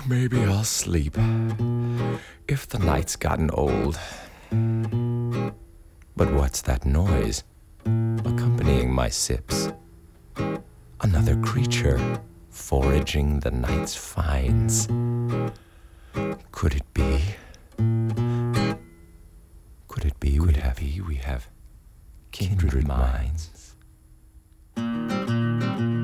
Maybe I'll sleep if the night's gotten old. But what's that noise accompanying my sips? Another creature foraging the night's finds. Could it be? Could it be we have kindred minds?